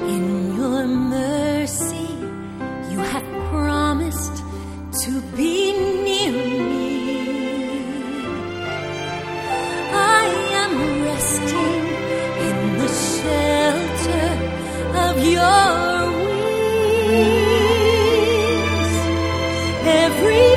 In your mercy, you have promised to be near me. I am resting in the shelter of your wings. Every